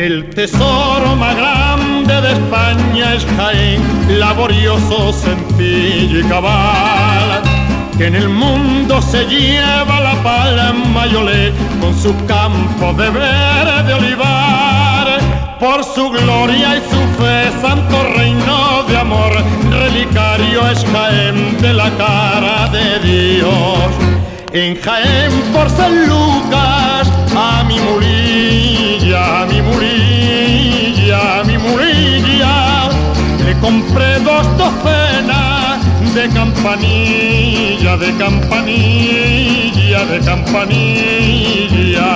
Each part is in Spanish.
El tesoro más grande de España es Jaén, laborioso, sencillo y cabal, que en el mundo se lleva la palma y olé con sus campos de verde olivar. Por su gloria y su fe, santo reino de amor, relicario es Jaén de la cara de Dios. En Jaén por San Lucas, a mi murilla, a mi murilla, a mi murilla, le compré 2 docenas de campanilla, de campanilla, de campanilla.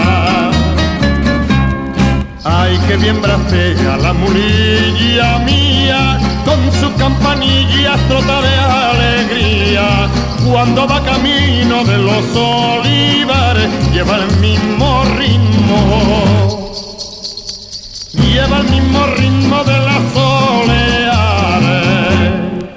Ay, qué bien bracea la murilla mía, con su campanilla trota de alegría. Cuando va camino de los olivares, lleva el mismo ritmo, lleva el mismo ritmo de las soleares.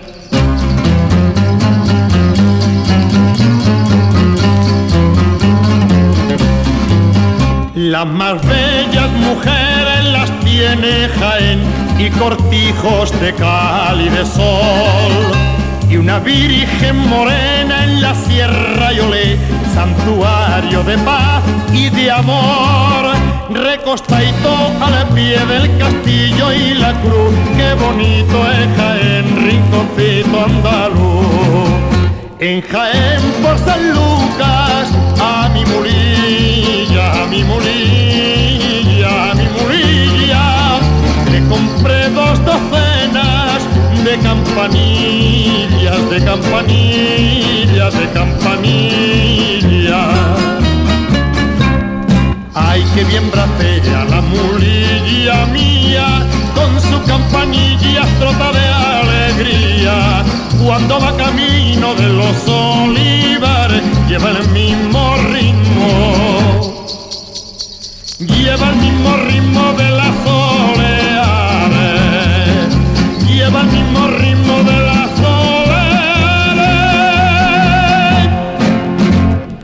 Las más bellas mujeres las tiene Jaén y cortijos de cal y de sol, y una virgen morena en la sierra y olé, santuario de paz y de amor, recostadito al pie del castillo y la cruz. Qué bonito es Jaén, rinconcito andaluz. En Jaén por San Lucas, a mi murilla, a mi murilla, a mi murilla, le compré 2 docenas de campanillas, de campanillas, de campanillas. Ay, qué bien bracea la murilla mía, con su campanilla trota de alegría. Cuando va camino de los olivares,